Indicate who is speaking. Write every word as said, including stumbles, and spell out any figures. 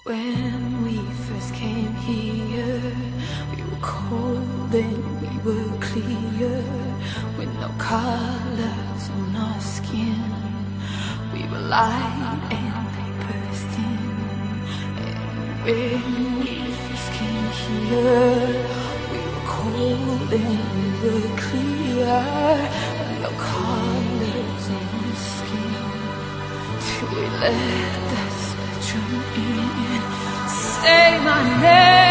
Speaker 1: When we first came here, we were cold and we were clear, with no colors on our skin. We were light and they burst in. And when we first came here, we were cold and we were clear, with no colors on our skin. Till we let that spectrum in. Say my name.